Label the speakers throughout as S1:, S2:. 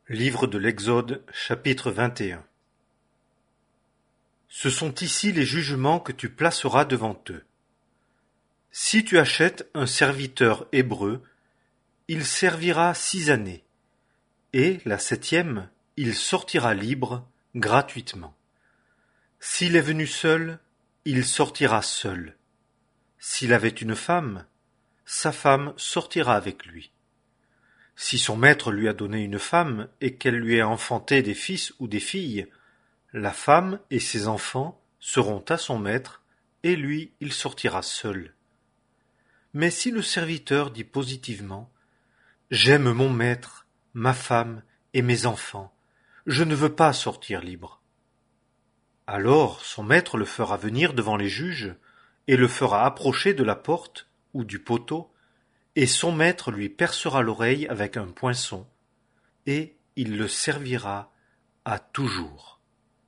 S1: Livre de l'Exode, chapitre 21. Ce sont ici les jugements que tu placeras devant eux. Si tu achètes un serviteur hébreu, il servira 6 années, et la 7e, il sortira libre, gratuitement. S'il est venu seul, il sortira seul. S'il avait une femme, sa femme sortira avec lui. Si son maître lui a donné une femme et qu'elle lui a enfanté des fils ou des filles, la femme et ses enfants seront à son maître, et lui il sortira seul. Mais si le serviteur dit positivement « J'aime mon maître, ma femme et mes enfants, je ne veux pas sortir libre », alors son maître le fera venir devant les juges et le fera approcher de la porte ou du poteau, et son maître lui percera l'oreille avec un poinçon, et il le servira à toujours.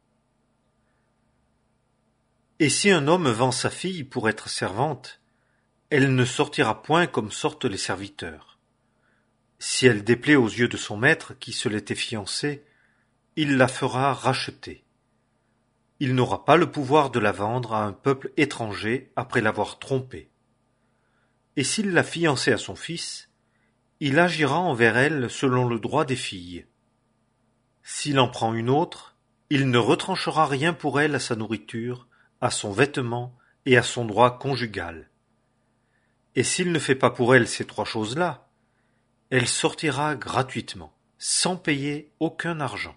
S1: Et si un homme vend sa fille pour être servante, elle ne sortira point comme sortent les serviteurs. Si elle déplaît aux yeux de son maître qui se l'était fiancée, il la fera racheter. Il n'aura pas le pouvoir de la vendre à un peuple étranger après l'avoir trompée. Et s'il l'a fiancée à son fils, il agira envers elle selon le droit des filles. S'il en prend une autre, il ne retranchera rien pour elle à sa nourriture, à son vêtement et à son droit conjugal. Et s'il ne fait pas pour elle ces 3 choses-là, elle sortira gratuitement, sans payer aucun argent.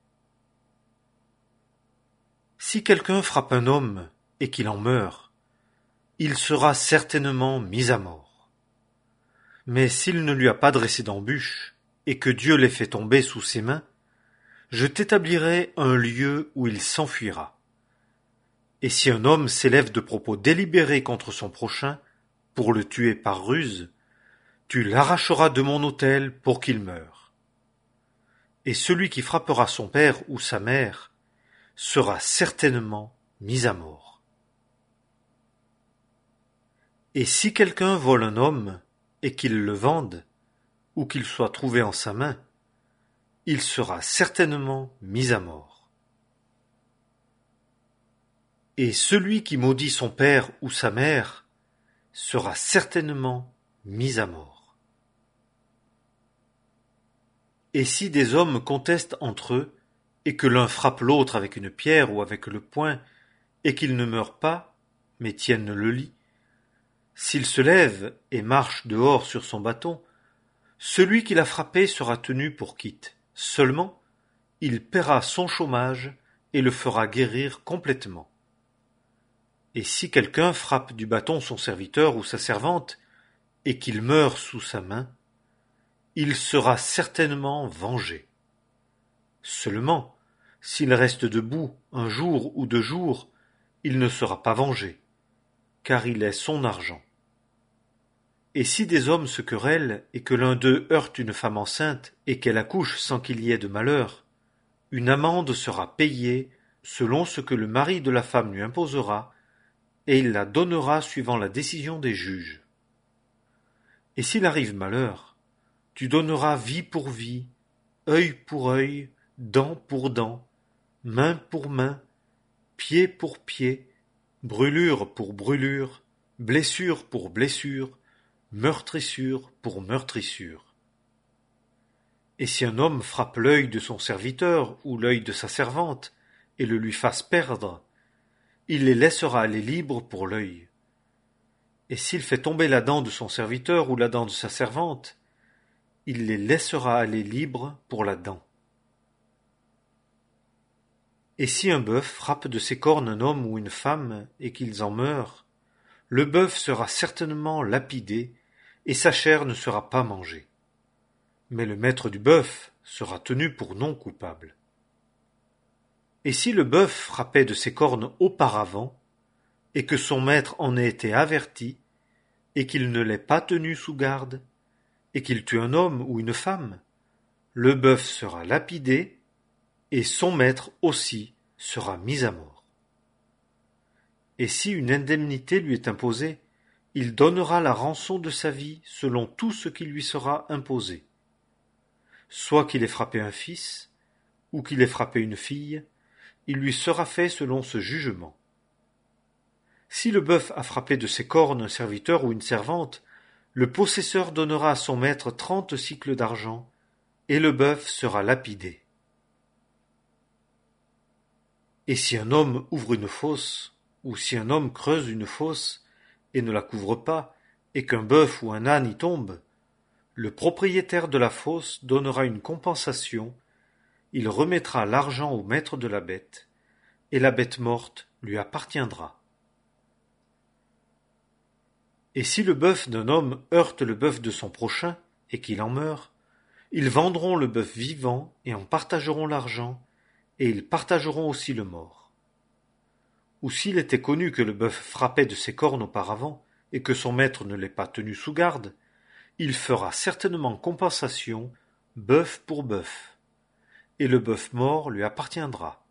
S1: Si quelqu'un frappe un homme et qu'il en meurt, il sera certainement mis à mort. Mais s'il ne lui a pas dressé d'embûche, et que Dieu l'ait fait tomber sous ses mains, je t'établirai un lieu où il s'enfuira. Et si un homme s'élève de propos délibérés contre son prochain, pour le tuer par ruse, tu l'arracheras de mon autel pour qu'il meure. Et celui qui frappera son père ou sa mère sera certainement mis à mort. Et si quelqu'un vole un homme, et qu'il le vende, ou qu'il soit trouvé en sa main, il sera certainement mis à mort. Et celui qui maudit son père ou sa mère sera certainement mis à mort. Et si des hommes contestent entre eux, et que l'un frappe l'autre avec une pierre ou avec le poing, et qu'ils ne meurent pas, mais tiennent le lit, s'il se lève et marche dehors sur son bâton, celui qui l'a frappé sera tenu pour quitte. Seulement, il paiera son chômage et le fera guérir complètement. Et si quelqu'un frappe du bâton son serviteur ou sa servante, et qu'il meurt sous sa main, il sera certainement vengé. Seulement, s'il reste debout 1 jour ou 2 jours, il ne sera pas vengé, car il est son argent. Et si des hommes se querellent, et que l'un d'eux heurte une femme enceinte, et qu'elle accouche sans qu'il y ait de malheur, une amende sera payée selon ce que le mari de la femme lui imposera, et il la donnera suivant la décision des juges. Et s'il arrive malheur, tu donneras vie pour vie, œil pour œil, dent pour dent, main pour main, pied pour pied, brûlure pour brûlure, blessure pour blessure, meurtrissure pour meurtrissure. Et si un homme frappe l'œil de son serviteur ou l'œil de sa servante, et le lui fasse perdre, il les laissera aller libres pour l'œil. Et s'il fait tomber la dent de son serviteur ou la dent de sa servante, il les laissera aller libres pour la dent. Et si un bœuf frappe de ses cornes un homme ou une femme, et qu'ils en meurent, le bœuf sera certainement lapidé, et sa chair ne sera pas mangée. Mais le maître du bœuf sera tenu pour non coupable. Et si le bœuf frappait de ses cornes auparavant, et que son maître en ait été averti, et qu'il ne l'ait pas tenu sous garde, et qu'il tue un homme ou une femme, le bœuf sera lapidé, et son maître aussi sera mis à mort. Et si une indemnité lui est imposée, il donnera la rançon de sa vie selon tout ce qui lui sera imposé. soit qu'il ait frappé un fils, ou qu'il ait frappé une fille, il lui sera fait selon ce jugement. Si le bœuf a frappé de ses cornes un serviteur ou une servante, le possesseur donnera à son maître 30 sicles d'argent, et le bœuf sera lapidé. Et si un homme ouvre une fosse, ou si un homme creuse une fosse, et ne la couvre pas, et qu'un bœuf ou un âne y tombe, le propriétaire de la fosse donnera une compensation, il remettra l'argent au maître de la bête, et la bête morte lui appartiendra. Et si le bœuf d'un homme heurte le bœuf de son prochain, et qu'il en meurt, ils vendront le bœuf vivant et en partageront l'argent, et ils partageront aussi le mort. Ou s'il était connu que le bœuf frappait de ses cornes auparavant, et que son maître ne l'ait pas tenu sous garde, il fera certainement compensation, bœuf pour bœuf, et le bœuf mort lui appartiendra.